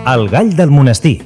El gall del monestir.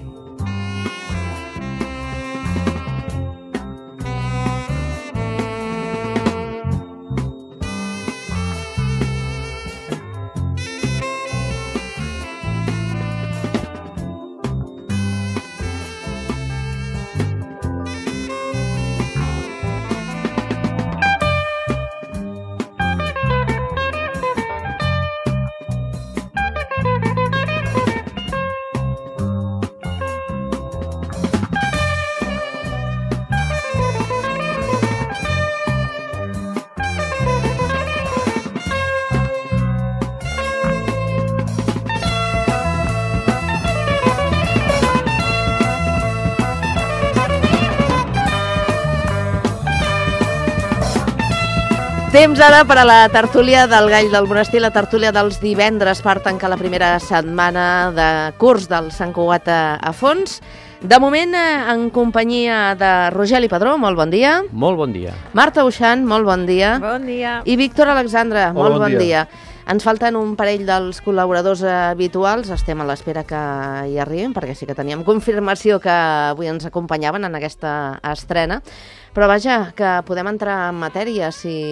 Temps ara per a la tertúlia del Gall del Monestir, la tertúlia dels divendres per tancar la primera setmana de curs del Sant Cugat a fons. De moment, en companyia de Rogeli Padró, molt bon dia. Molt bon dia. Marta Uixant, molt bon dia. Bon dia. I Víctor Alexandre, molt bon dia. Ens falten un parell dels col·laboradors habituals, estem a l'espera que hi arribin, perquè sí que teníem confirmació que avui ens acompanyaven en aquesta estrena. Però vaja, que podem entrar en matèria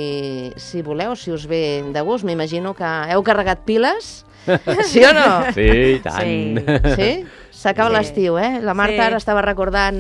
si voleu, si us ve de gust. M'imagino que heu carregat piles, sí o no? Sí, i tant. Sí? S'acaba l'estiu, eh? La Marta ara estava recordant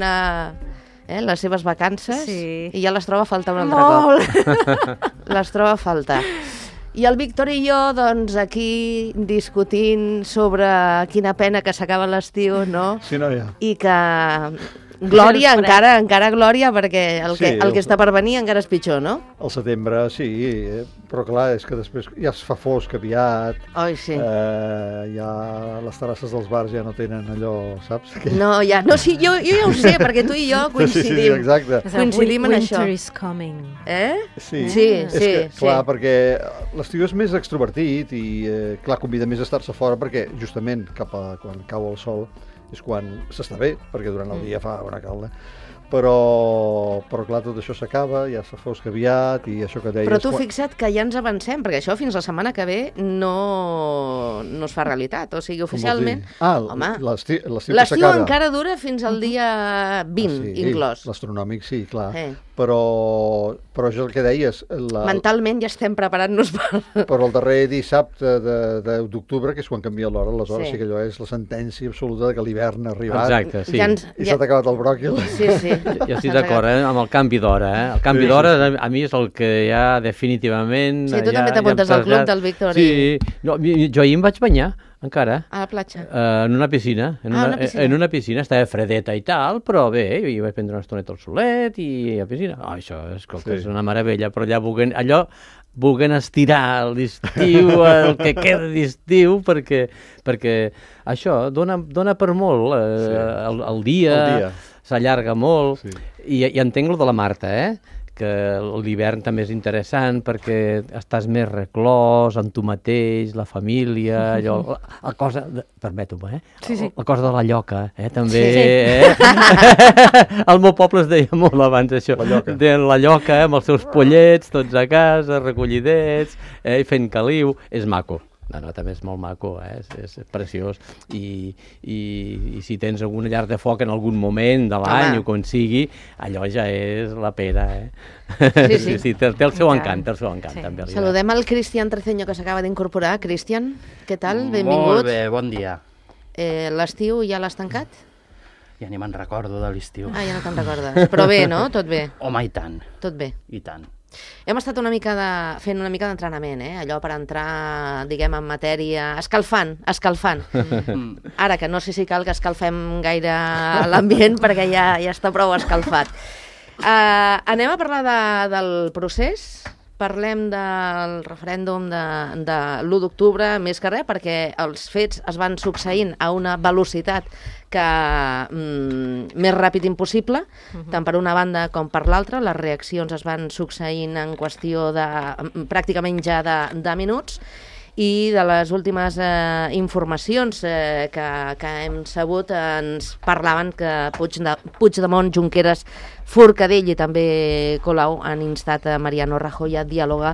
les seves vacances i ja les troba a faltar un altre cop. Les troba a faltar. I el Víctor i jo, doncs, aquí discutint sobre quina pena que s'acaba l'estiu, no? Sí, noia. I que... Glòria, encara glòria, perquè el que està per venir encara és pitjor, no? Al setembre, sí, però clar, és que després ja es fa fosc aviat. Oi, sí. Ja les terrasses dels bars ja no tenen allò, saps? No, ja, no, sí, jo ja ho sé, perquè tu i jo coincidim. Sí, exacte. Coincidim en això. Winter is coming. Sí. Clar, perquè l'estiu és més extrovertit i, clar, convida més a estar-se fora perquè, justament, quan cau el sol, és quan s'està bé, perquè durant el dia fa una calda. Però clar, tot això s'acaba, ja se fosc aviat i això que deies... Però tu fixa't que ja ens avancem, perquè això fins la setmana que ve no es fa realitat. O sigui, oficialment... L'estiu encara dura fins al dia 20, inclòs. L'astronòmic, sí, clar. Però això és el que deies... Mentalment ja estem preparant-nos per... Però el darrer dissabte d'octubre, que és quan canvia l'hora, aleshores sí que allò és la sentència absoluta que l'hivern ha arribat. Exacte, sí. I s'ha acabat el bròquil. Sí. Jo estic d'acord, amb el canvi d'hora. El canvi d'hora a mi és el que ja definitivament... Sí, tu també t'apuntes al club del Víctor. Sí, jo ahir em vaig banyar, encara. A la platja? En una piscina. En una piscina, estava fredeta i tal, però bé, jo vaig prendre una estoneta al solet i a piscina. Això és una meravella, però allò volent estirar l'estiu, el que queda d'estiu, perquè això dona per molt. El dia s'allarga molt, i entenc el de la Marta, que l'hivern també és interessant perquè estàs més reclòs amb tu mateix, la família, allò, la cosa, permeto-me, la cosa de la lloca, també, al meu poble es deia molt abans això, la lloca, amb els seus pollets, tots a casa, recollidets, fent caliu, és maco. No, també és molt maco, és preciós. I si tens alguna llar de foc en algun moment de l'any o quan sigui, allò ja és la pera, Sí, té el seu encant, també. Saludem al Cristian Treceño, que s'acaba d'incorporar. Cristian, què tal? Benvingut. Molt bé, bon dia. L'estiu ja l'has tancat? Ja ni me'n recordo de l'estiu. Ja no te'n recordes. Però bé, no? Tot bé? Home, i tant. Tot bé? I tant. Hem estat fent una mica d'entrenament, allò per entrar, diguem, en matèria... Escalfant. Ara, que no sé si cal que escalfem gaire l'ambient, perquè ja està prou escalfat. Anem a parlar del procés. Parlem del referèndum de l'1 d'octubre, més que res, perquè els fets es van succeint a una velocitat més ràpid impossible, tant per una banda com per l'altra. Les reaccions es van succeint en qüestió de pràcticament ja de minuts, I de les últimes informacions que hem sabut ens parlaven que Puigdemont, Junqueras, Forcadell i també Colau han instat a Mariano Rajoy a dialogar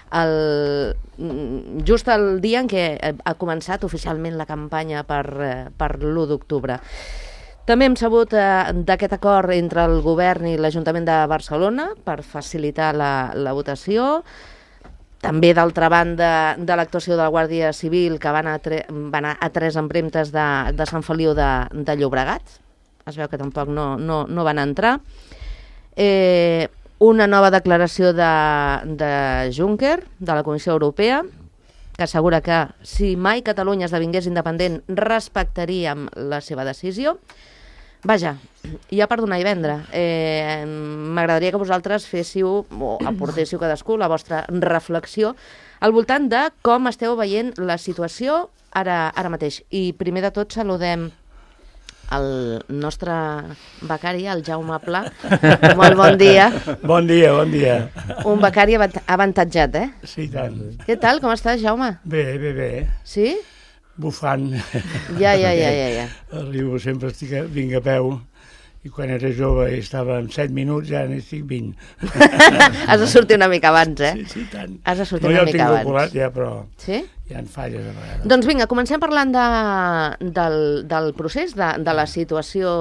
just el dia en què ha començat oficialment la campanya per l'1 d'octubre. També hem sabut d'aquest acord entre el govern i l'Ajuntament de Barcelona per facilitar la votació. També, d'altra banda, de l'actuació de la Guàrdia Civil, que van a 3 empremtes de Sant Feliu de Llobregat. Es veu que tampoc no van entrar. Una nova declaració de Juncker, de la Comissió Europea, que assegura que si mai Catalunya esdevingués independent respectaríem la seva decisió. Vaja, ja per donar i vendre. M'agradaria que vosaltres féssiu o aportéssiu cadascú la vostra reflexió al voltant de com esteu veient la situació ara mateix. I primer de tot saludem el nostre becari, el Jaume Pla. Molt bon dia. Bon dia, bon dia. Un becari avantatjat, eh? Sí, tant. Què tal, com estàs, Jaume? Bé. Sí? Bufant. Ja. Arribo, sempre vinc a peu, i quan era jove estava en 7 minuts, ja n'estic 20. Has de sortir una mica abans, eh? Sí, tant. Has de sortir una mica abans. No, ja el tinc calculat, ja, però sí? Hi ha falles a vegades. Doncs vinga, comencem parlant del procés, de la situació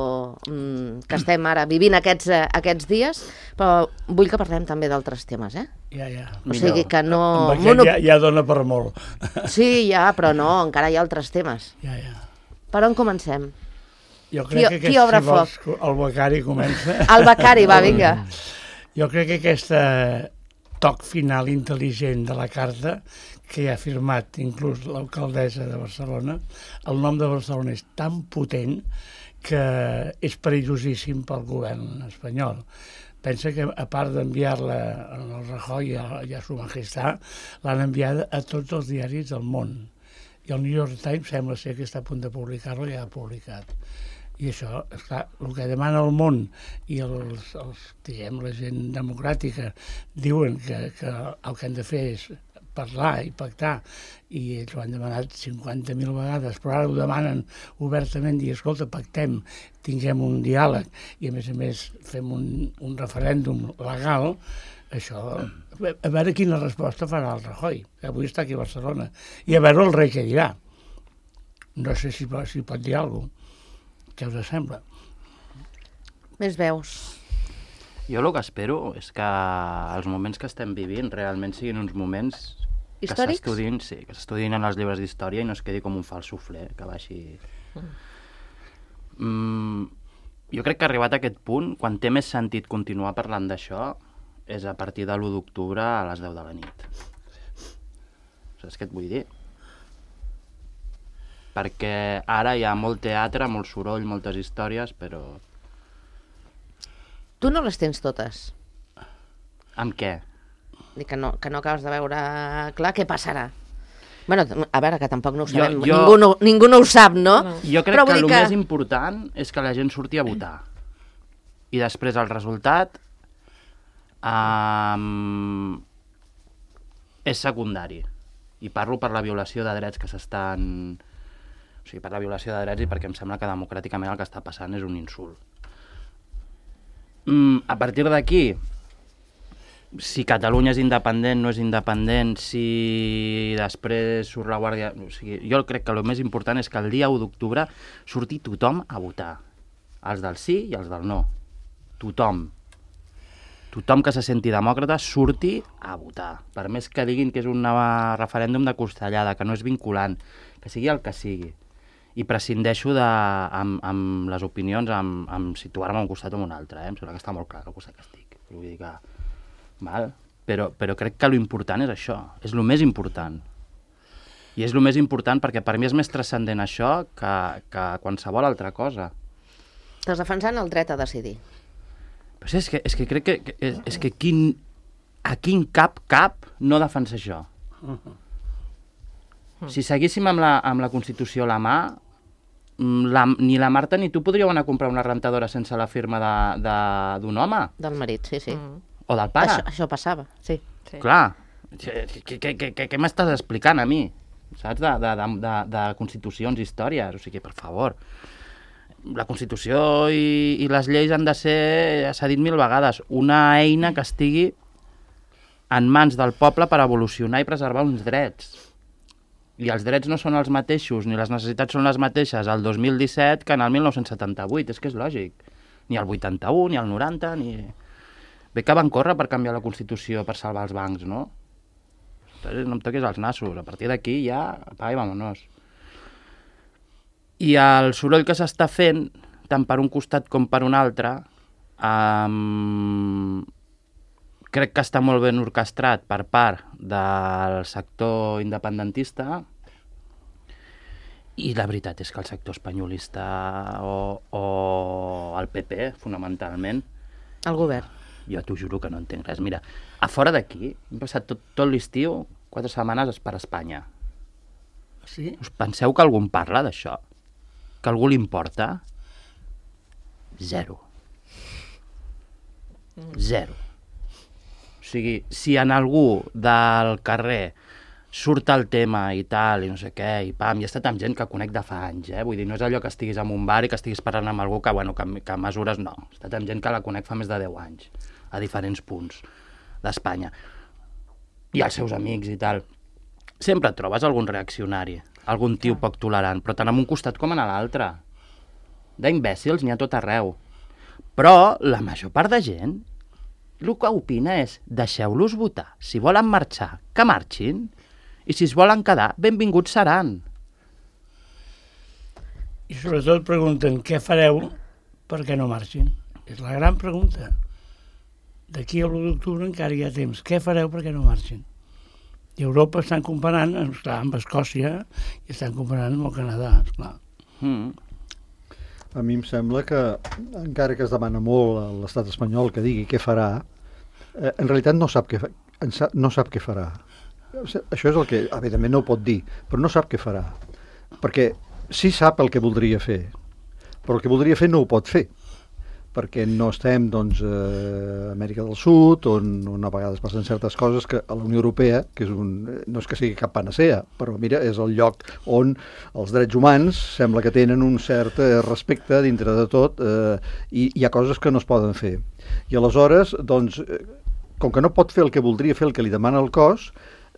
que estem ara vivint aquests dies, però vull que parlem també d'altres temes, eh? Ja. O sigui que no... Amb aquest ja dona per molt. Sí, ja, però no, encara hi ha altres temes. Ja. Per on comencem? Jo crec que qui obre foc? El becari comença. El becari, va, vinga. Jo crec que aquest toc final intel·ligent de la carta que ha firmat inclús l'alcaldessa de Barcelona, el nom de Barcelona és tan potent que és perillosíssim pel govern espanyol. Pensa que, a part d'enviar-la al Rajoy i a Su Majestat, l'han enviada a tots els diaris del món. I el New York Times sembla ser que està a punt de publicar-lo, ja ha publicat. I això, esclar, el que demana el món i la gent democràtica diuen que el que han de fer és parlar i pactar, i ells ho han demanat 50.000 vegades, però ara ho demanen obertament, dir, escolta, pactem, tinguem un diàleg, i a més fem un referèndum legal. Això, a veure quina resposta farà el Rajoy, que avui està aquí a Barcelona, i a veure el rei què dirà. No sé si pot dir alguna cosa. Què us sembla? Més veus. Jo el que espero és que els moments que estem vivint realment siguin uns moments històrics? Que s'estudiïn en els llibres d'història i no es quedi com un fals suflé, que baixi... Jo crec que arribat a aquest punt, quan té més sentit continuar parlant d'això, és a partir de l'1 d'octubre a les 10 de la nit. Saps què et vull dir? Perquè ara hi ha molt teatre, molt soroll, moltes històries, però... Tu no les tens totes. Amb què? Que no acabes de veure clar què passarà. Bueno, a veure, que tampoc no ho sabem. Ningú no ho sap, no? Jo crec que el més important és que la gent surti a votar. I després el resultat és secundari. I parlo per la violació de drets que s'estan... O sigui, per la violació de drets i perquè em sembla que democràticament el que està passant és un insult. A partir d'aquí, si Catalunya és independent, no és independent, si després surt la Guàrdia... O sigui, jo crec que el més important és que el dia 1 d'octubre surti tothom a votar. Els del sí i els del no. Tothom. Tothom que se senti demòcrata surti a votar. Per més que diguin que és un referèndum de costellada, que no és vinculant, que sigui el que sigui. I prescindeixo amb les opinions, amb situar-me a un costat o a un altre. Em sembla que està molt clar el costat que estic. Vull dir que... Val? Però crec que l'important és això. És el més important. I és el més important perquè per mi és més transcendent això que qualsevol altra cosa. Estàs defensant el dret a decidir. Però sí, és que crec que aquí en cap no defensa això. Si seguíssim amb la Constitució a la mà, ni la Marta ni tu podríeu anar a comprar una rentadora sense la firma d'un home. Del marit, sí. O del pare. Això passava, sí. Clar, Què m'estàs explicant a mi? Saps? De constitucions, històries, o sigui, per favor. La Constitució i les lleis han de ser, ja s'ha dit 1000 vegades, una eina que estigui en mans del poble per evolucionar i preservar uns drets. I els drets no són els mateixos, ni les necessitats són les mateixes al 2017 que en el 1978, és que és lògic. Ni el 81, ni el 90, ni... Bé que van córrer per canviar la Constitució per salvar els bancs, no? Entonces, no em toquis els nassos, a partir d'aquí ja, apaga i vámonos. I el soroll que s'està fent, tant per un costat com per un altre, crec que està molt ben orquestrat per part del sector independentista i la veritat és que el sector espanyolista o el PP, fonamentalment... El govern. Jo t'ho juro que no entenc res. Mira, a fora d'aquí, hem passat tot l'estiu, 4 setmanes per Espanya. Sí? Us penseu que algú en parla d'això? Que algú li importa? Zero. Zero. O sigui, si en algú del carrer surt el tema i tal, i no sé què, i pam, i he estat amb gent que conec de fa anys, vull dir, no és allò que estiguis en un bar i que estiguis parlant amb algú que, bueno, que mesures, no. He estat amb gent que la conec fa més de 10 anys, a diferents punts d'Espanya. I els seus amics i tal. Sempre et trobes algun reaccionari, algun tio poc tolerant, però tant en un costat com en l'altre. D'imbècils n'hi ha tot arreu. Però la major part de gent el que opina és deixeu-los votar. Si volen marxar, que marxin. I si es volen quedar, benvinguts seran. I sobretot pregunten què fareu perquè no marxin. És la gran pregunta. D'aquí a l'1 d'octubre encara hi ha temps. Què fareu perquè no marxin? I a Europa estan comparant, esclar, amb Escòcia i estan comparant amb el Canadà, esclar. A mi em sembla que, encara que es demana molt a l'estat espanyol que digui què farà, en realitat no sap què farà. Això és el que, evidentment, no ho pot dir, però no sap què farà. Perquè sí sap el que voldria fer, però el que voldria fer no ho pot fer, perquè no estem, doncs, a Amèrica del Sud, on a vegades passen certes coses que a la Unió Europea, que és no és que sigui cap panacea, però mira, és el lloc on els drets humans sembla que tenen un cert respecte dintre de tot, i hi ha coses que no es poden fer. I aleshores, doncs, com que no pot fer el que voldria fer, el que li demana el cos,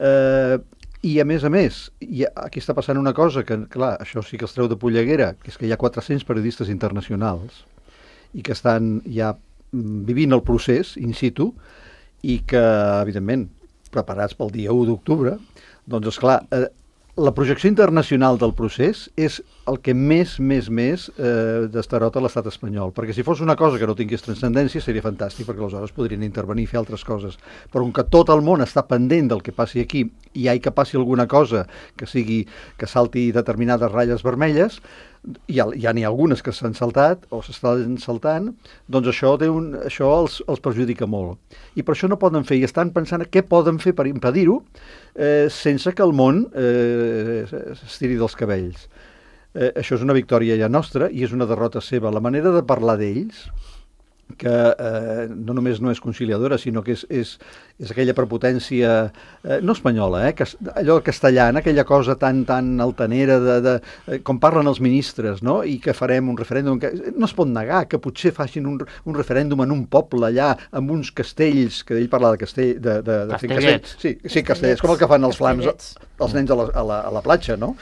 i a més, aquí està passant una cosa que, clar, això sí que els treu de polleguera, que és que hi ha 400 periodistes internacionals i que estan ja vivint el procés in situ i que, evidentment, preparats pel dia 1 d'octubre, doncs, esclar, la projecció internacional del procés és el que més destarota l'estat espanyol, perquè si fos una cosa que no tingués transcendència seria fantàstic, perquè aleshores podrien intervenir i fer altres coses, però com que tot el món està pendent del que passi aquí i hi ha que passi alguna cosa que salti determinades ratlles vermelles, ja n'hi ha algunes que s'han saltat o s'estan saltant, doncs això els perjudica molt. I per això no poden fer, i estan pensant què poden fer per impedir-ho sense que el món s'estiri dels cabells. Això és una victòria ja nostra i és una derrota seva. La manera de parlar d'ells, que no només no és conciliadora, sinó que és aquella prepotència, no espanyola, allò castellana, aquella cosa tan altanera com parlen els ministres, no? I que farem un referèndum, que no es pot negar que potser facin un referèndum en un poble allà, amb uns castells, que ell parla de castellets. Sí, castellets, com el que fan els flams, els nens a la platja, no?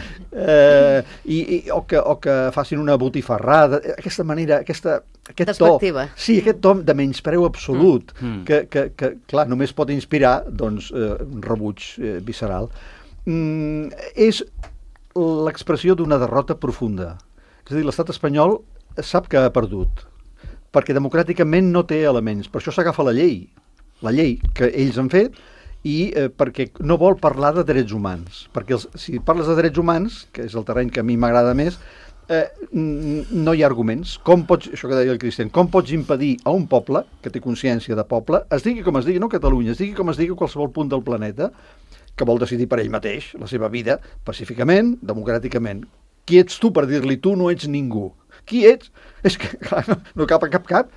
O que facin una botifarrada, aquesta manera, aquest to, sí, aquest to de menyspreu absolut, que clar, només pot inspirar, doncs, un rebuig visceral. És l'expressió d'una derrota profunda. És a dir, l'estat espanyol sap que ha perdut, perquè democràticament no té elements. Per això s'agafa la llei que ells han fet, i perquè no vol parlar de drets humans. Perquè si parles de drets humans, que és el terreny que a mi m'agrada més, no hi ha arguments. Això que deia el Cristian, com pots impedir a un poble, que té consciència de poble, es digui com es digui, no Catalunya, es digui com es digui a qualsevol punt del planeta, que vol decidir per ell mateix la seva vida, pacíficament, democràticament. Qui ets tu per dir-li tu no ets ningú? Qui ets? És que, clar, no cap a cap.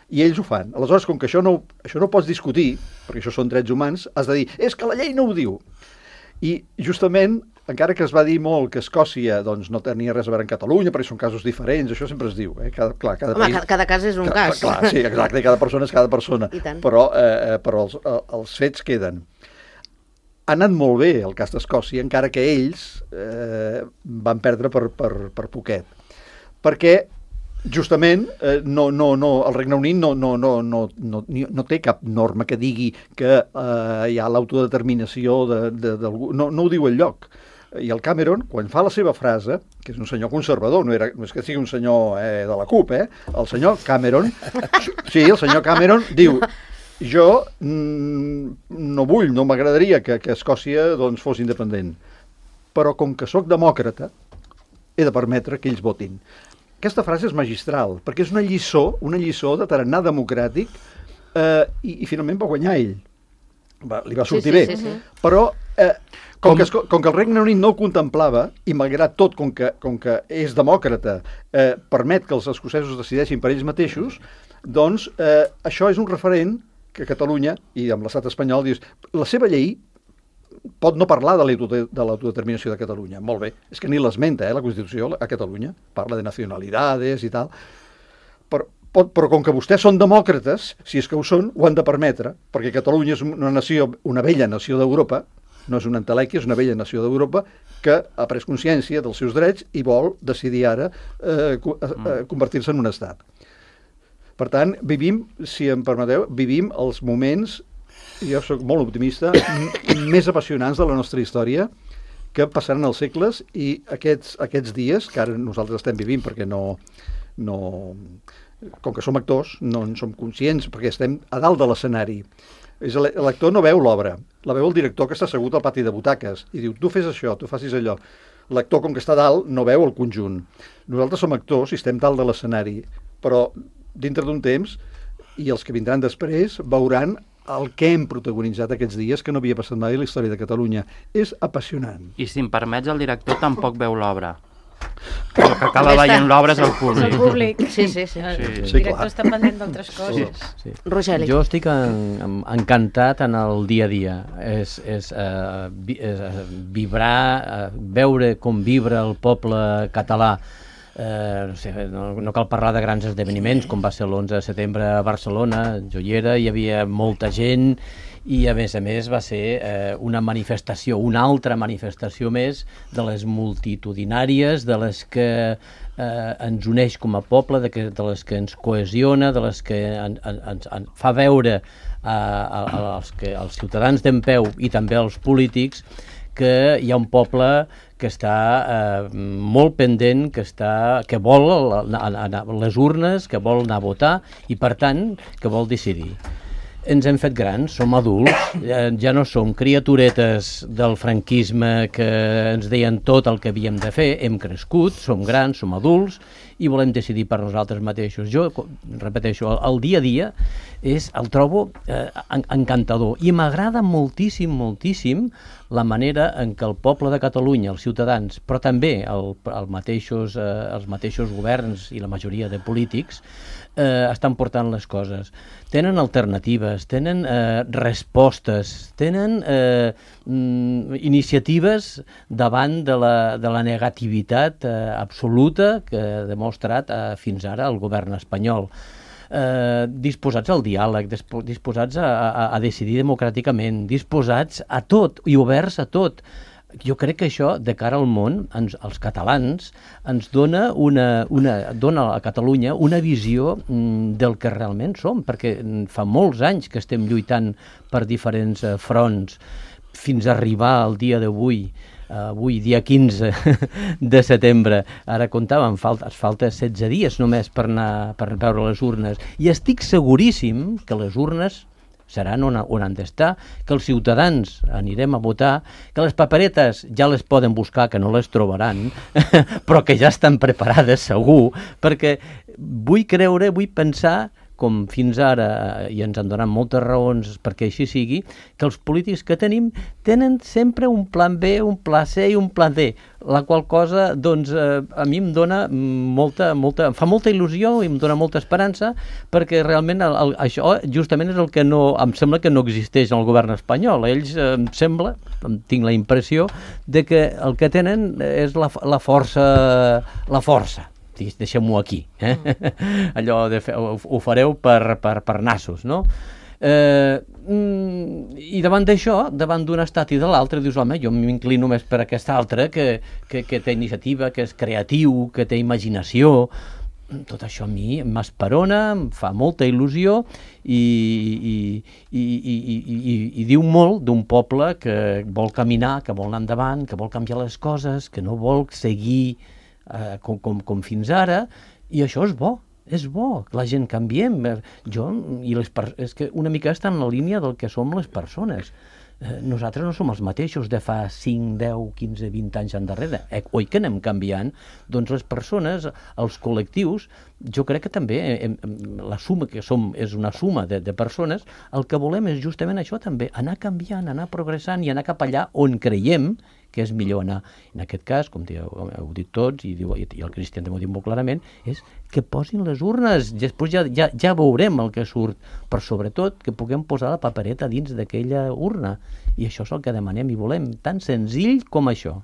I ells ho fan. Aleshores, com que això no ho pots discutir, perquè això són drets humans, has de dir, és que la llei no ho diu. I justament, encara que es va dir molt que Escòcia doncs, no tenia res a veure en Catalunya, perquè són casos diferents, això sempre es diu. Cada país... cada cas és un cas. Clar, sí, exacte, cada persona és cada persona. Però els fets queden. Ha anat molt bé el cas d'Escòcia, encara que ells van perdre per poquet. Perquè justament el Regne Unit no té cap norma que digui que hi ha l'autodeterminació d'algú. No ho diu enlloc. I el Cameron, quan fa la seva frase, que és un senyor conservador, no és que sigui un senyor de la CUP, el senyor Cameron, sí, el senyor Cameron diu, jo no vull, no m'agradaria que Escòcia doncs, fos independent, però com que sóc demòcrata, he de permetre que ells votin. Aquesta frase és magistral, perquè és una lliçó de tarannà democràtic i finalment va guanyar ell. Li va sortir bé. Sí. Però com que el Regne Unit no ho contemplava, i malgrat tot, com que és demòcrata, permet que els escocesos decideixin per ells mateixos, doncs això és un referent que Catalunya, i amb l'estat espanyol, dius, la seva llei pot no parlar de l'autodeterminació de Catalunya. Molt bé, és que ni l'esmenta, la Constitució a Catalunya. Parla de nacionalidades i tal. Però com que vostès són demòcrates, si és que ho són, ho han de permetre, perquè Catalunya és una vella nació d'Europa, no és una entelèquia, és una vella nació d'Europa, que ha pres consciència dels seus drets i vol decidir ara convertir-se en un estat. Per tant, si em permeteu, vivim els moments, jo soc molt optimista, més apassionants de la nostra història, que passaran els segles, i aquests dies, que ara nosaltres estem vivint perquè com que som actors, no en som conscients, perquè estem a dalt de l'escenari. L'actor no veu l'obra, la veu el director que està assegut al pati de butaques, i diu, tu fes això, tu facis allò. L'actor, com que està dalt, no veu el conjunt. Nosaltres som actors i estem dalt de l'escenari, però dintre d'un temps, i els que vindran després, veuran el que hem protagonitzat aquests dies, que no havia passat mai a la història de Catalunya. És apassionant. I si em permets, el director tampoc veu l'obra. El que acaba veient l'obra és el públic. És el públic. Sí. El director està pendent d'altres coses. Sí. Rogeli. Jo estic encantat en el dia a dia. És vibrar, veure com vibra el poble català. No cal parlar de grans esdeveniments com va ser l'11 de setembre a Barcelona. Jo hi era, hi havia molta gent i a més va ser una altra manifestació més de les multitudinàries, de les que ens uneix com a poble, de les que ens cohesiona, de les que ens fa veure als ciutadans d'en peu i també als polítics que hi ha un poble que està molt pendent, que vol anar a les urnes, que vol anar a votar i, per tant, que vol decidir. Ens hem fet grans, som adults, ja no som criaturetes del franquisme que ens deien tot el que havíem de fer, hem crescut, som grans, som adults i volem decidir per nosaltres mateixos. Jo, repeteixo, el dia a dia el trobo encantador i m'agrada moltíssim la manera en què el poble de Catalunya, els ciutadans, però també els mateixos governs i la majoria de polítics estan portant les coses. Tenen alternatives, tenen respostes, tenen iniciatives davant de la negativitat absoluta que ha demostrat fins ara el govern espanyol. Disposats al diàleg, disposats a decidir democràticament, disposats a tot i oberts a tot. Jo crec que això, de cara al món, als catalans, ens dona a Catalunya una visió del que realment som, perquè fa molts anys que estem lluitant per diferents fronts fins a arribar al dia d'avui. Avui, dia 15 de setembre, ara comptàvem, ens falta 16 dies només per veure les urnes, i estic seguríssim que les urnes seran on han d'estar, que els ciutadans anirem a votar, que les paperetes ja les poden buscar, que no les trobaran, però que ja estan preparades segur, perquè vull pensar com fins ara, i ens han donat moltes raons perquè així sigui, que els polítics que tenim tenen sempre un plan B, un pla C i un pla D, la qual cosa, doncs, a mi em dona em fa molta il·lusió i em dona molta esperança, perquè realment això justament és el que em sembla que no existeix en el govern espanyol. Ells, tinc la impressió de que el que tenen és la força, deixem-ho aquí, allò de ho fareu per nassos, no? I davant d'això, davant d'un estat i de l'altre, dius, home, jo m'inclino més per aquest altre que té iniciativa, que és creatiu, que té imaginació. Tot això a mi m'esperona, em fa molta il·lusió i diu molt d'un poble que vol caminar, que vol anar endavant, que vol canviar les coses, que no vol seguir com fins ara, i això és bo. És bo que la gent canviem. És que una mica està en la línia del que som les persones. Nosaltres no som els mateixos de fa 5, 10, 15, 20 anys endarrere. Oi que anem canviant? Doncs les persones, els col·lectius, jo crec que també la suma que som és una suma de persones. El que volem és justament això també, anar canviant, anar progressant i anar cap allà on creiem que és millor anar. En aquest cas, com heu dit tots, i el Cristian també ho diu molt clarament, és que posin les urnes. Després ja veurem el que surt, però sobretot que puguem posar la papereta dins d'aquella urna. I això és el que demanem i volem, tan senzill com això.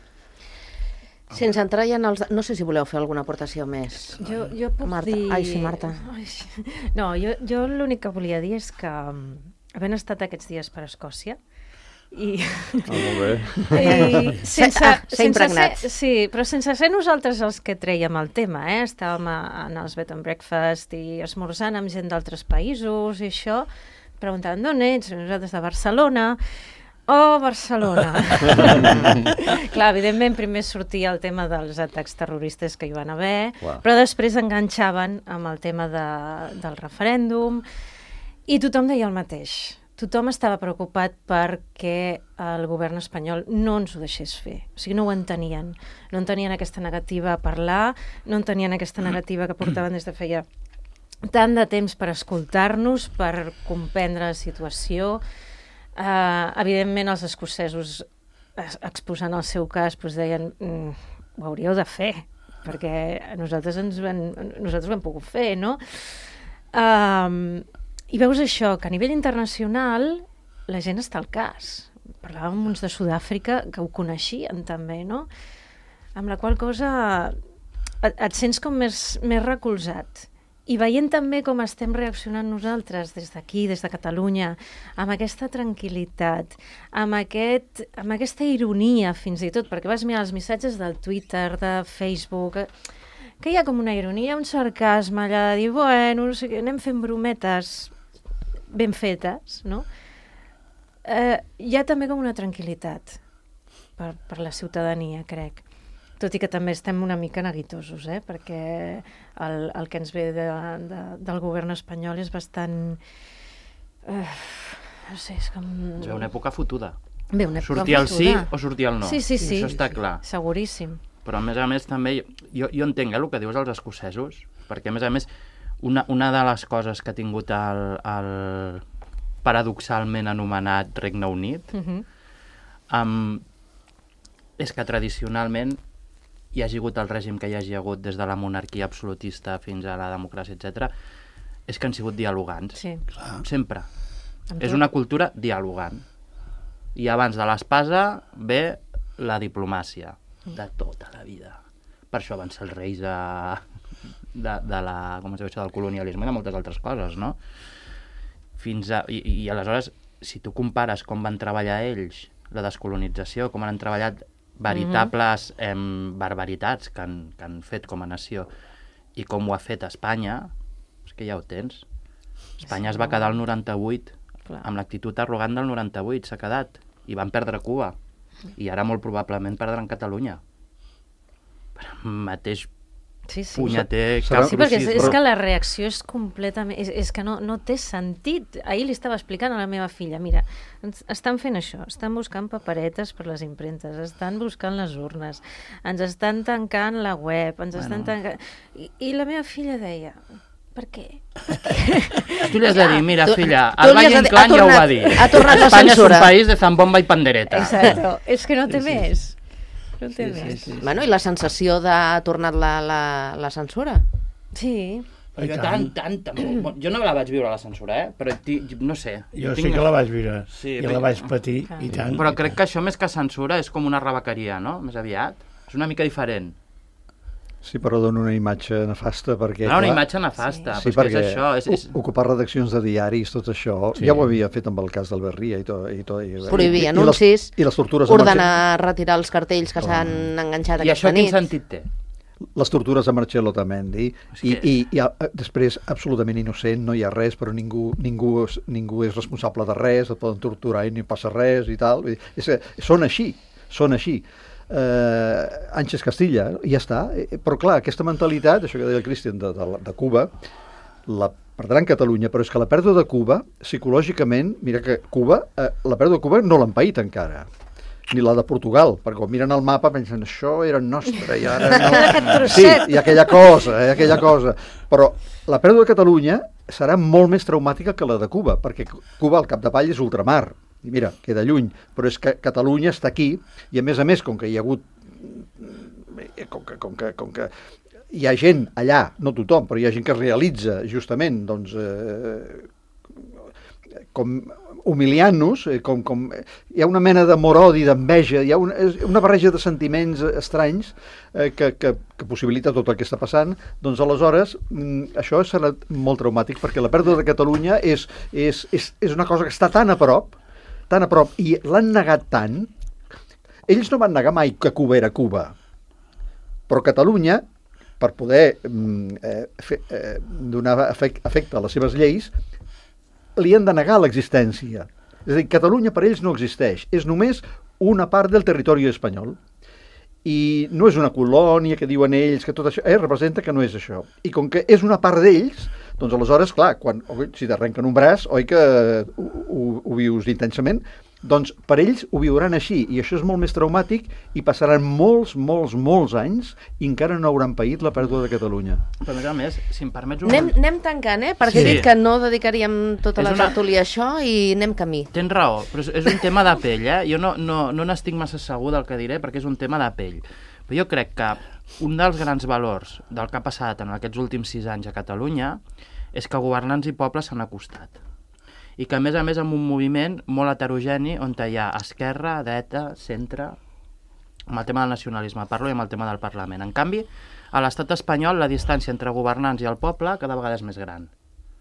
Sense entrar ja en els... No sé si voleu fer alguna aportació més. Jo puc dir... Ai, sí, Marta. No, jo l'únic que volia dir és que, havent estat aquests dies per Escòcia, molt bé. S'ha impregnat. Sí, però sense ser nosaltres els que treiem el tema, estàvem en els bed and breakfast i esmorzant amb gent d'altres països i això, preguntant d'on ets, nosaltres de Barcelona. Oh, Barcelona! Clar, evidentment primer sortia el tema dels atacs terroristes que hi van haver, però després enganxaven amb el tema del referèndum i tothom deia el mateix. Tothom estava preocupat perquè el govern espanyol no ens ho deixés fer. O sigui, no ho entenien. No entenien aquesta negativa a parlar, no entenien aquesta negativa que portaven des de feia tant de temps per escoltar-nos, per comprendre la situació. Evidentment, els escocesos, exposant el seu cas, deien ho hauríeu de fer, perquè nosaltres ho hem pogut fer, no? I veus això, que a nivell internacional la gent està al cas. Parlàvem amb uns de Sud-àfrica que ho coneixien també, no? Amb la qual cosa et sents com més recolzat. I veient també com estem reaccionant nosaltres des d'aquí, des de Catalunya, amb aquesta tranquil·litat, amb aquesta ironia fins i tot, perquè vas mirar els missatges del Twitter, de Facebook, que hi ha com una ironia, un sarcasme allà de dir, bueno, no sé què, anem fent brometes ben fetes, no? Hi ha també com una tranquil·litat per la ciutadania, crec. Tot i que també estem una mica neguitosos, perquè el que ens ve del govern espanyol és bastant... no sé, és com... Ens ve una època fotuda. Ve una època sortir el sí o sortir el no. Sí. Això està clar. Seguríssim. Però a més també, jo entenc el que dius als escocesos, perquè a més, una de les coses que ha tingut el paradoxalment anomenat Regne Unit és que tradicionalment hi hagi hagut el règim que hi hagi hagut des de la monarquia absolutista fins a la democràcia, etc., és que han sigut dialogants. Sí. Sempre. És una cultura dialogant. I abans de l'espasa ve la diplomàcia de tota la vida. Per això van ser els reis del colonialisme i de moltes altres coses, no? I aleshores, si tu compares com van treballar ells la descolonització, com han treballat veritables barbaritats que han fet com a nació i com ho ha fet Espanya, és que ja ho tens. Espanya es va quedar al 98, amb l'actitud arrogant del 98 s'ha quedat, i van perdre Cuba, i ara molt probablement perdran Catalunya. Mateix punyeter cap sí, perquè és que la reacció és completament... És que no té sentit. Ahir li estava explicant a la meva filla, mira, estan fent això, estan buscant paperetes per les impremtes, estan buscant les urnes, ens estan tancant la web, ens estan tancant... I la meva filla deia, Per què? Tu li has de dir, mira, filla, tu el li has Valle de dir, Inclán ja ho va dir. ha tornat la Espanya és censura. un país de zambomba i pandereta. Exacto. És que no té més. No té més. Bueno, i la sensació d'ha tornat la censura? Sí. Jo jo no la vaig viure, la censura, però no sé. Jo sí que la vaig viure, Sí, i la vaig patir, i tant. Però crec que això, més que censura, és com una rebequeria, no? Més aviat. És una mica diferent. Sí, però dona una imatge nefasta, perquè... Una imatge nefasta, sí, però és perquè que és això. ocupar redaccions de diaris, tot això, ja ho havia fet amb el cas d'Albert Ria i tot. Prohibir anuncis, i les tortures ordenar retirar els cartells que s'han enganxat I aquesta això quin nit. sentit té? Les tortures a Marcello Otamendi, i després absolutament innocent, no hi ha res, però ningú és responsable de res, et poden torturar i no hi passa res i tal. Són així. Àngels Castilla, ja està. Però clar, aquesta mentalitat, això que deia el Cristian de Cuba, la perdran Catalunya, però és que la pèrdua de Cuba, psicològicament, mira que Cuba, la pèrdua de Cuba no l'han paït encara, ni la de Portugal, perquè quan miren el mapa pensen, això era nostre, i ara no... Sí, i aquella cosa. Però la pèrdua de Catalunya serà molt més traumàtica que la de Cuba, perquè Cuba al capdavall és ultramar, i mira, queda lluny, però és que Catalunya està aquí, i a més, com que hi ha hagut... Com que hi ha gent allà, no tothom, però hi ha gent que es realitza justament, doncs, com humiliant-nos, com hi ha una mena d'amor-odi, d'enveja, hi ha una barreja de sentiments estranys que possibilita tot el que està passant, doncs aleshores això serà molt traumàtic, perquè la pèrdua de Catalunya és una cosa que està tan a prop, i l'han negat tant. Ells no van negar mai que Cuba era Cuba, però Catalunya, per poder donar efecte a les seves lleis, li han de negar l'existència. És a dir, Catalunya per ells no existeix, és només una part del territori espanyol. I no és una colònia que diuen ells, que tot això representa que no és això. I com que és una part d'ells, doncs aleshores, clar, si t'arrenquen un braç, oi que ho vius intensament, doncs per ells ho viuran així, i això és molt més traumàtic, i passaran molts anys i encara no hauran paït la pèrdua de Catalunya. Però a més, si em permets... Anem tancant, perquè he dit que no dedicaríem tota la tertúlia a això i anem camí. Tens raó, però és un tema de pell, Jo no n'estic massa segur del que diré, perquè és un tema de pell. Però jo crec que un dels grans valors del que ha passat en aquests últims 6 anys a Catalunya és que governants i pobles s'han acostat. I que, a més, amb un moviment molt heterogeni on hi ha esquerra, dreta, centre, amb el tema del nacionalisme, parlo, i amb el tema del Parlament. En canvi, a l'estat espanyol la distància entre governants i el poble cada vegada és més gran.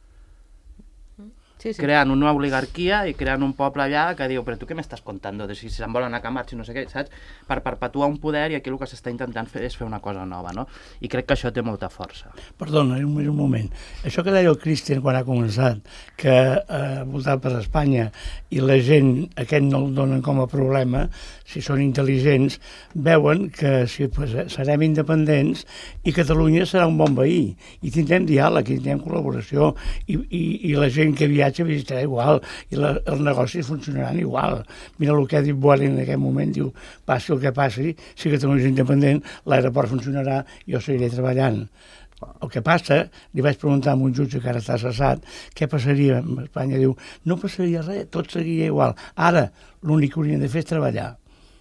Sí. Creant una oligarquia i creant un poble allà que diu, però tu què m'estàs contant? Si se'n volen anar a Camats i no sé què, saps? Per perpetuar un poder, i aquí el que s'està intentant fer és fer una cosa nova, no? I crec que això té molta força. Perdona, un moment. Això que deia el Cristian quan ha començat, que ha voltat per Espanya i la gent, aquest no el donen com a problema, si són intel·ligents, veuen que si serem independents i Catalunya serà un bon veí, i tindrem diàleg, i tindrem col·laboració, i la gent que viatja visitarà igual, i els negocis funcionaran igual. Mira el que ha dit Boalen en aquest moment, diu, passi el que passi, si Catalunya és independent, l'aeroport funcionarà, jo seguiré treballant. El que passa, li vaig preguntar a un jutge que ara està cessat, què passaria a Espanya? Diu, no passaria res, tot seguiria igual. Ara, l'únic que haurien de fer és treballar.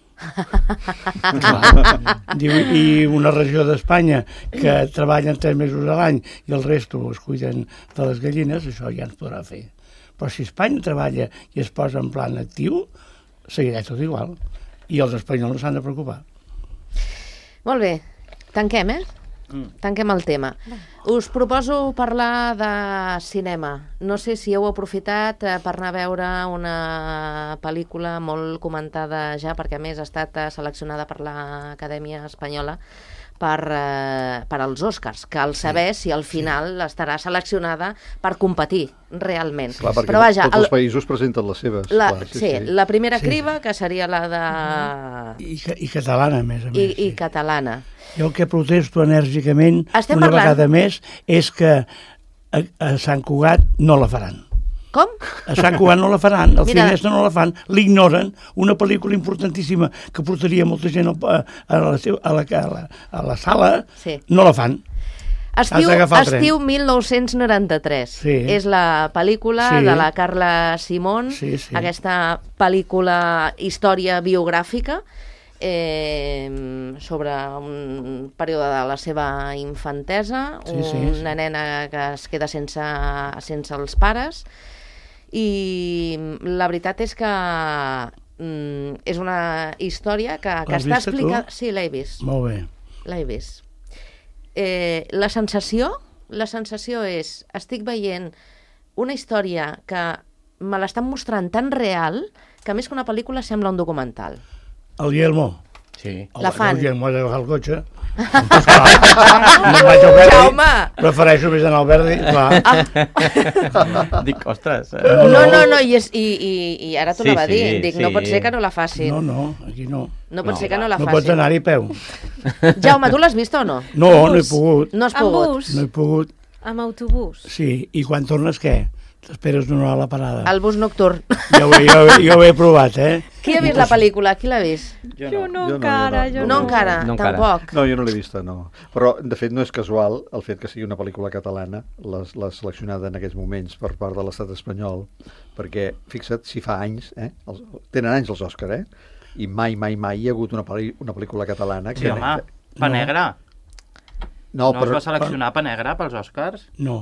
Diu, i una regió d'Espanya que treballen 3 mesos a l'any i el resto es cuiden de les gallines, això ja ens podrà fer. Però si Espanya treballa i es posa en plan actiu, seguirà tot igual. I els espanyols no s'han de preocupar. Molt bé, tanquem, Tanquem el tema. Us proposo parlar de cinema. No sé si heu aprofitat per anar a veure una pel·lícula molt comentada ja, perquè a més ha estat seleccionada per l'Acadèmia Espanyola per als Oscars, que al saber si al final estarà seleccionada per competir realment. Clar, perquè però vaja, tots els països presenten les seves. La primera criba, que seria la de... I catalana, a més. I catalana. Jo el que protesto enèrgicament una vegada més és que a Sant Cugat no la faran. Com? A Sant Cugat no la faran, al Finestra no la fan, l'ignoren, una pel·lícula importantíssima que portaria molta gent a la sala, no la fan. Estiu 1993. Sí. És la pel·lícula de la Carla Simón, aquesta pel·lícula història biogràfica sobre un període de la seva infantesa, una nena que es queda sense els pares, i la veritat és que és una història que està explicada... Sí, l'he vist. Molt bé. L'he vist. La sensació és, estic veient una història que me l'estan mostrant tan real que més que una pel·lícula sembla un documental. El Guillermo. Sí. La fan. El Guillermo ha d'agafar el cotxe. No vaig al Verdi. Jaume! Prefereixo més anar al Verdi, clar. Dic, ostres... No, i ara t'ho anava a dir. Dic, no pot ser que no la facin. No, aquí no. No pot ser que no la facin. No pots anar-hi a peu. Jaume, tu l'has vist o no? No he pogut. No has Amb pogut. bus? No he pogut. Amb autobús? Sí, i quan tornes què? T'esperes una hora a la parada. El bus nocturn. Jo ho he provat, Qui ha vist la pel·lícula? Qui l'ha vist? Jo no encara. No encara, tampoc. No, jo no l'he vista, no. Però, de fet, no és casual el fet que sigui una pel·lícula catalana, la seleccionada en aquests moments per part de l'estat espanyol, perquè, fixa't, si fa anys, tenen anys els Òscar, i mai hi ha hagut una pel·lícula catalana... Sí, home, Pa Negra. No es va seleccionar Pa Negra pels Òscars? No.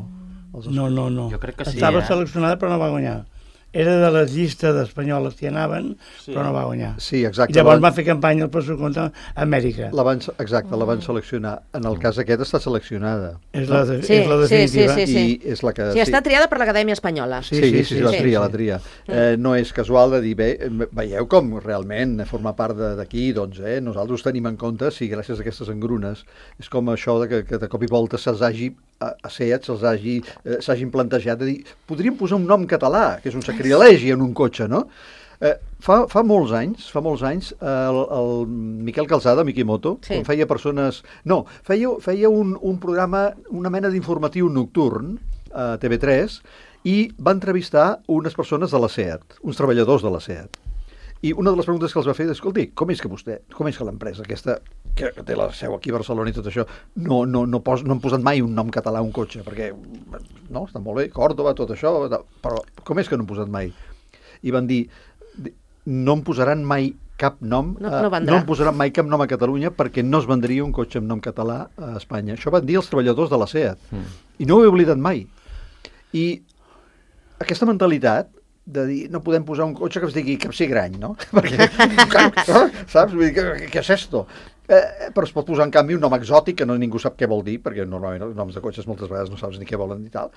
No. Jo crec que sí, Estava seleccionada però no va guanyar. Era de les llistes espanyoles que hi anaven, però no va guanyar. Sí, exacte. I llavors va fer campanya al pressupost contra Amèrica. Exacte, la van seleccionar. En el cas aquest està seleccionada. És la definitiva. Sí. I és la que... Sí, està triada per l'Acadèmia Espanyola. Sí, la tria. No és casual de dir, veieu com realment formar part d'aquí, doncs, nosaltres tenim en compte, si gràcies a aquestes engrunes, és com això que de cop i volta se'ls hagi a SEAT s'hagin plantejat de dir, podríem posar un nom català, que és un sacrilegi en un cotxe, no? Fa molts anys, el Miquel Calzada, Mikimoto, quan feia persones... No, feia un programa, una mena d'informatiu nocturn a TV3, i va entrevistar unes persones de la SEAT, uns treballadors de la SEAT. I una de les preguntes que els va fer és, escolti, com és que l'empresa aquesta, que té la seu aquí a Barcelona i tot això, no han posat mai un nom català a un cotxe? Perquè, no, està molt bé, Còrdova, tot això, però com és que no han posat mai? I van dir, no em posaran mai cap nom, no em posaran mai cap nom a Catalunya perquè no es vendria un cotxe amb nom català a Espanya. Això van dir els treballadors de la SEAT. I no ho he oblidat mai. I aquesta mentalitat de dir, no podem posar un cotxe que es digui Capsigrany, no? Perquè, saps? Vull dir, què és esto? Però es pot posar, en canvi, un nom exòtic que ningú sap què vol dir, perquè normalment els noms de cotxes moltes vegades no saps ni què volen i tal.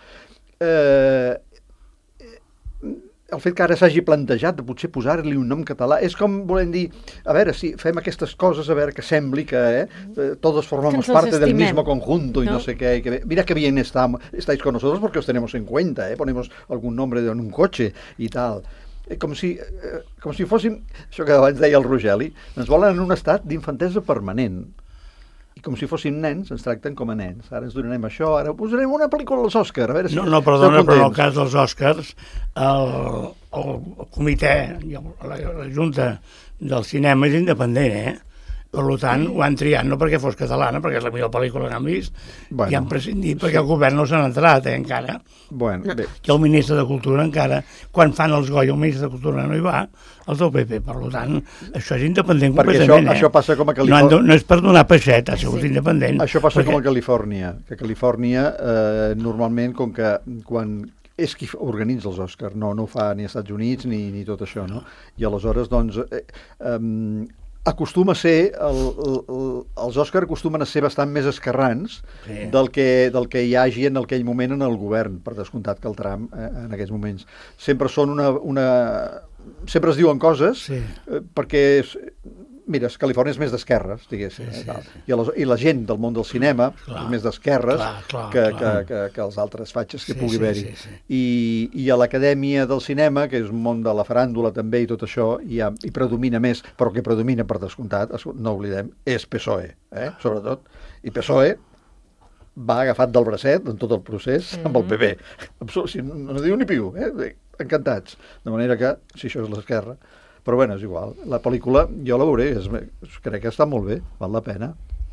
El fet que ara s'hagi plantejat de potser posar-li un nom català és com volem dir, a veure, si fem aquestes coses, a veure que sembli que todos formamos parte del mismo conjunto y no sé qué. Mira que bien estáis con nosotros porque os tenemos en cuenta, ponemos algún nombre en un coche y tal. Com si fóssim, això que abans deia el Rogeli, ens volen en un estat d'infantesa permanent. I com si fóssim nens, ens tracten com a nens. Ara ens donarem això, ara posarem una pel·lícula als Òscars, a veure si... No, perdona, però en el cas dels Òscars, el comitè, la Junta del Cinema és independent, Per tant, ho han triat, no perquè fos catalana, perquè és la millor pel·lícula que han vist, i han prescindit perquè el govern no s'ha entrat, encara. Bé. I el ministre de Cultura encara, quan fan els Goya, el ministre de Cultura no hi va, els del PP. Per tant, això és independent completament. Perquè això passa com a Califòrnia. No és per donar peixet, ha sigut independent. Això passa com a Califòrnia, que Califòrnia, normalment, com que quan és qui organitza els Òscars, no ho fa ni als Estats Units ni tot això, no? I aleshores, doncs... acostuma a ser, els Òscars acostumen a ser bastant més esquerrans del que hi hagi en aquell moment en el govern, per descomptat que el Trump en aquests moments. Sempre són sempre es diuen coses perquè, mira, Califòrnia és més d'esquerres, diguéssim. I la gent del món del cinema és més d'esquerres que els altres fatxes que pugui haver-hi. I a l'Acadèmia del Cinema, que és un món de la faràndula també i tot això, i predomina més, però que predomina per descomptat, no oblidem, és PSOE, sobretot. I PSOE va agafat del bracet en tot el procés amb el PP. No diu ni piu, encantats. De manera que, si això és l'esquerra... Però bueno, és igual. La pel·lícula, jo la veuré, crec que està molt bé, val la pena.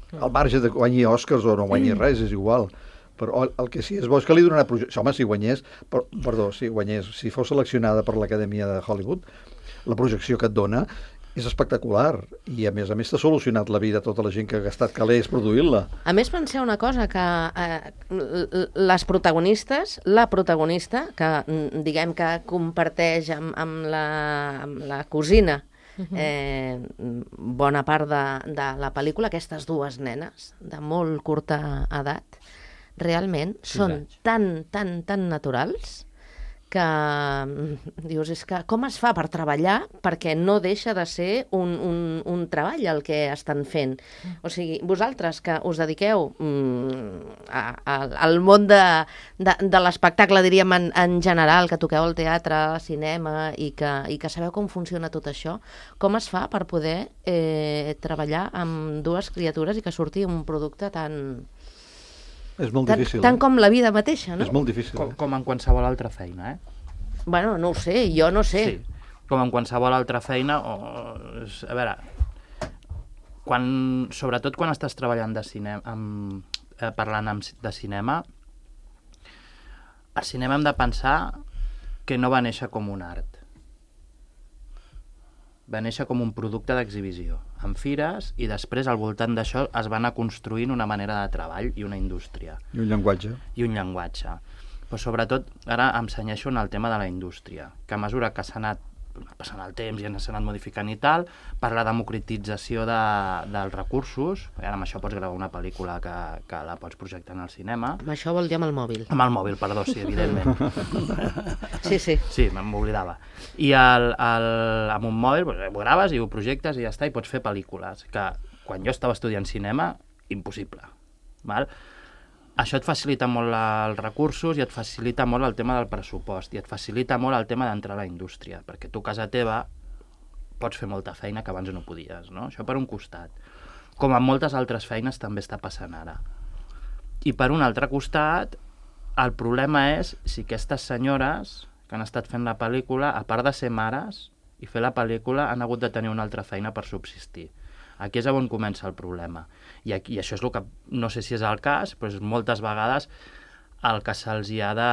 al marge de guanyar Oscars o no guanyar res, és igual. Però el que sí és bo és que li donarà projecció. Home, si guanyés, si fos seleccionada per l'Acadèmia de Hollywood, la projecció que et dona és espectacular i a més t'ha solucionat la vida a tota la gent que ha gastat calés produint-la. A més, penseu una cosa, que les protagonistes, la protagonista, que diguem que comparteix amb la cosina bona part de la pel·lícula, aquestes dues nenes de molt curta edat, realment són tan naturals que dius, és que com es fa per treballar perquè no deixa de ser un treball el que estan fent. O sigui, vosaltres que us dediqueu al món de l'espectacle, diríem en general, que toqueu el teatre, cinema i que sabeu com funciona tot això, com es fa per poder treballar amb dues criatures i que surti un producte tan... És molt difícil. Tant com la vida mateixa, no? És molt difícil. Com en qualsevol altra feina, Bueno, no ho sé, jo no sé. Sí, com en qualsevol altra feina, a veure, sobretot quan estàs treballant de cinema, parlant de cinema, el cinema hem de pensar que no va néixer com un art. Va néixer com un producte d'exhibició, en fires, i després al voltant d'això es va anar construint una manera de treball i una indústria. I un llenguatge. Però sobretot, ara em cenyeixo en el tema de la indústria, que a mesura que s'ha anat passant el temps i s'ha anat modificant i tal, per la democratització dels recursos, ara amb això pots gravar una pel·lícula que la pots projectar en el cinema. Amb això vol dir amb el mòbil. Amb el mòbil, perdó, sí, evidentment. Sí. Sí, m'oblidava. I amb un mòbil ho graves i ho projectes i ja està, i pots fer pel·lícules, que quan jo estava estudiant cinema, impossible. Val? Això et facilita molt els recursos i et facilita molt el tema del pressupost i et facilita molt el tema d'entrar a la indústria, perquè tu a casa teva pots fer molta feina que abans no podies, no? Això per un costat. Com en moltes altres feines també està passant ara. I per un altre costat, el problema és si aquestes senyores que han estat fent la pel·lícula, a part de ser mares i fer la pel·lícula, han hagut de tenir una altra feina per subsistir. Aquí és on comença el problema. I això és el que, no sé si és el cas, però és moltes vegades el que se'ls hi ha de...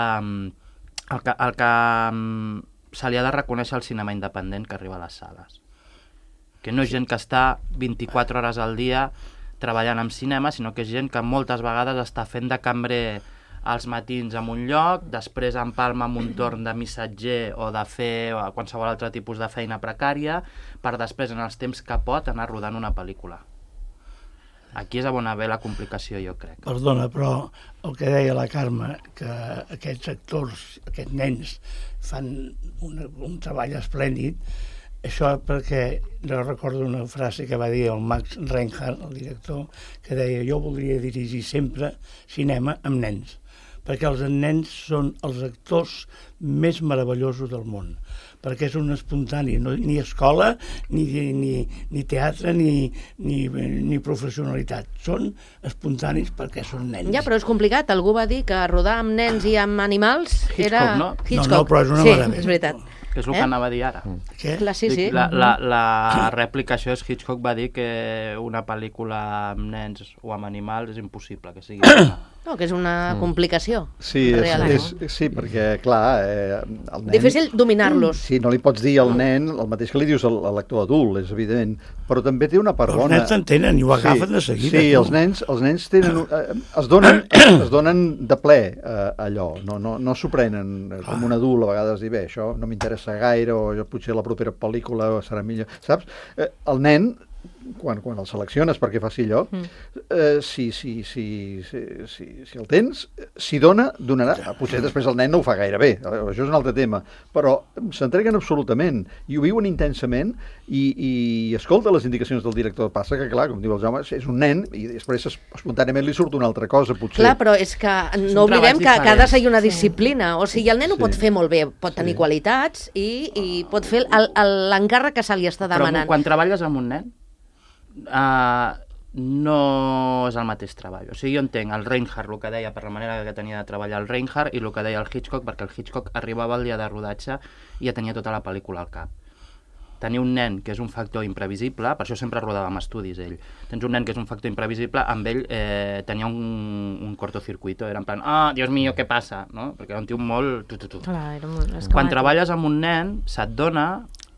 El que se li ha de reconèixer al cinema independent que arriba a les sales. Que no és gent que està 24 hores al dia treballant en cinema, sinó que és gent que moltes vegades està fent de cambrer als matins en un lloc, després empalma amb un torn de missatger o de fer qualsevol altre tipus de feina precària, per després, en els temps que pot, anar rodant una pel·lícula. Aquí és on ve la complicació, jo crec. Perdona, però el que deia la Carme, que aquests actors, aquests nens, fan un treball esplèndid, això perquè jo recordo una frase que va dir el Max Reinhardt, el director, que deia: jo voldria dirigir sempre cinema amb nens, perquè els nens són els actors més meravellosos del món, perquè és un espontani, ni escola, ni teatre, ni professionalitat. Són espontanis perquè són nens. Ja, però és complicat. Algú va dir que rodar amb nens i amb animals era... Hitchcock, no? Hitchcock. No, però és una meravella. Sí, és veritat. Que és el que anava a dir ara. Què? Clar, sí. La rèplica, això és Hitchcock va dir que una pel·lícula amb nens o amb animals és impossible que sigui... No, que és una complicació. Sí, sí, perquè, clar, el nen... Difícil dominar-los. Sí, no li pots dir al nen el mateix que li dius a l'actor adult, és evident, però també té una part bona. Els nens t'entenen i ho agafen de seguida. Sí, els nens tenen... es donen de ple allò, no s'ho prenen com un adult, a vegades dir, bé, això no m'interessa gaire, o potser la propera pel·lícula serà millor, saps? El nen, quan el selecciones perquè faci allò, si el tens, si donarà. Potser després el nen no ho fa gaire bé, això és un altre tema, però s'entreguen absolutament i ho viuen intensament i escolta les indicacions del director. Passa que, clar, com diu el Jaume, és un nen i després espontàniament li surt una altra cosa, potser. Clar, però és que no oblidem que ha de seguir una disciplina. O sigui, el nen ho pot fer molt bé, pot tenir qualitats i pot fer l'encàrrec que se li està demanant. Però quan treballes amb un nen, no és el mateix treball. O sigui, jo entenc el Reinhardt, el que deia, per la manera que tenia de treballar el Reinhardt, i el que deia el Hitchcock, perquè el Hitchcock arribava el dia de rodatge i ja tenia tota la pel·lícula al cap. tenir un nen que és un factor imprevisible, per això sempre rodava amb estudis ell, tens un nen que és un factor imprevisible, amb ell tenia un cortocircuito, era en plan, Dios mío, què passa? No? Perquè era un tio molt... Clar, era molt... Quan treballes amb un nen, se't dona,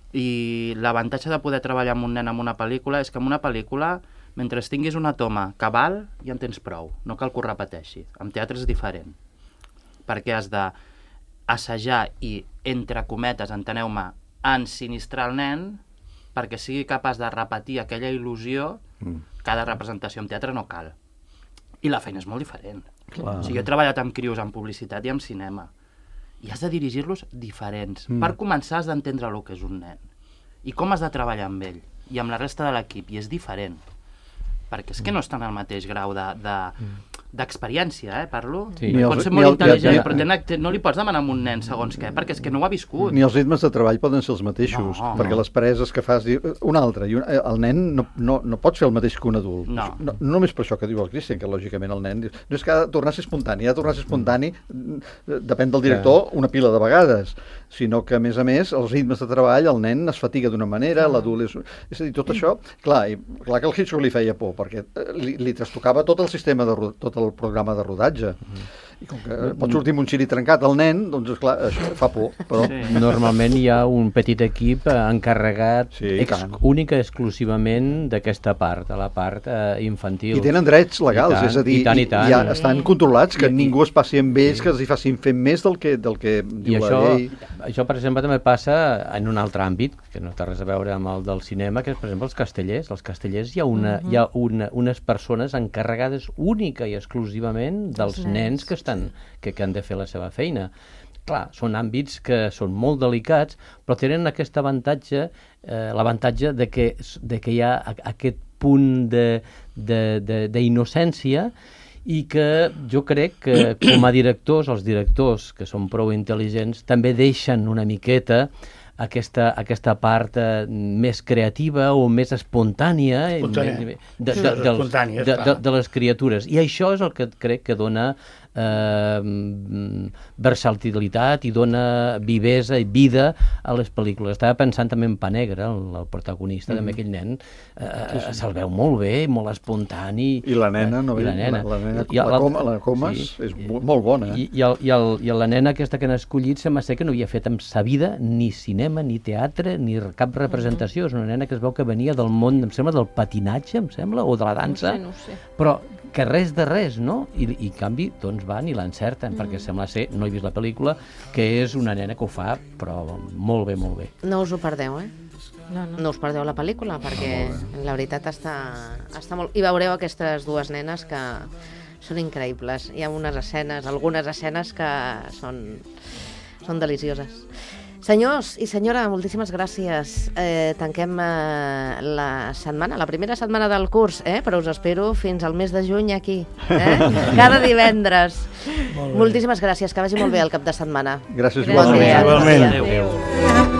i l'avantatge de poder treballar amb un nen en una pel·lícula és que en una pel·lícula, mentre tinguis una toma que val, ja en tens prou, no cal que ho repeteixi. En teatre és diferent, perquè has d'assajar i, entre cometes, enteneu-me, ensinistrar el nen perquè sigui capaç de repetir aquella il·lusió. Cada representació en teatre no cal. I la feina és molt diferent. Clar. O sigui, jo he treballat amb crios en publicitat i en cinema, i has de dirigir-los diferents. Per començar has d'entendre el que és un nen i com has de treballar amb ell i amb la resta de l'equip, i és diferent. Perquè és que no estan al mateix grau d'experiència, parlo. Sí. Pot ser molt intel·ligent, però no li pots demanar a un nen segons què, perquè és que no ho ha viscut. Ni els ritmes de treball poden ser els mateixos, perquè les preses que fas... Un altre, el nen no pot fer el mateix que un adult. No només per això que diu el Cristian, que lògicament el nen... No és que ha de tornar a ser espontani, depèn del director una pila de vegades, sinó que, a més, els ritmes de treball, el nen es fatiga d'una manera, l'adult és... És a dir, tot això... Clar que el Hitchcock li feia por, perquè li trastocava tot el sistema, tot el programa de rodatge. I com que pot sortir amb un xiri trencat el nen, doncs, esclar, això fa por. Però... Normalment hi ha un petit equip encarregat única exclusivament d'aquesta part, de la part infantil. I tenen drets legals, és a dir, ja estan controlats, que ningú es passi amb ells, que els hi facin fer més del que diu la llei. Això, per exemple, també passa en un altre àmbit, que no té res a veure amb el del cinema, que és, per exemple, els castellers. Els castellers hi ha unes persones encarregades única i exclusivament dels nens que han de fer la seva feina. Clar, són àmbits que són molt delicats, però tenen aquest avantatge, l'avantatge de que hi ha aquest punt d'innocència, i que jo crec que com a directors, els directors que són prou intel·ligents, també deixen una miqueta aquesta part més creativa o més espontània de les criatures. I això és el que crec que dona versatilitat i dona vivesa i vida a les pel·lícules. Estava pensant també en Pa Negre, el protagonista, també aquell nen, se'l veu molt bé, molt espontani. I la nena, la Comas, és molt bona. I la nena aquesta que han escollit sembla ser que no havia fet en sa vida ni cinema, ni teatre, ni cap representació. És una nena que es veu que venia del món, em sembla, del patinatge, em sembla, o de la dansa. No sé. Però que res de res, no? I en canvi, doncs van i l'encerten, perquè sembla ser, no he vist la pel·lícula, que és una nena que ho fa, però molt bé, molt bé. No us ho perdeu, No us perdeu la pel·lícula, perquè la veritat està molt... I veureu aquestes dues nenes que són increïbles. Hi ha algunes escenes que són delicioses. Senyors i senyora, moltíssimes gràcies. Tanquem la primera setmana del curs, però us espero fins al mes de juny aquí, cada divendres. Moltíssimes gràcies, que vagi molt bé el cap de setmana. Gràcies. Bon dia. Adéu.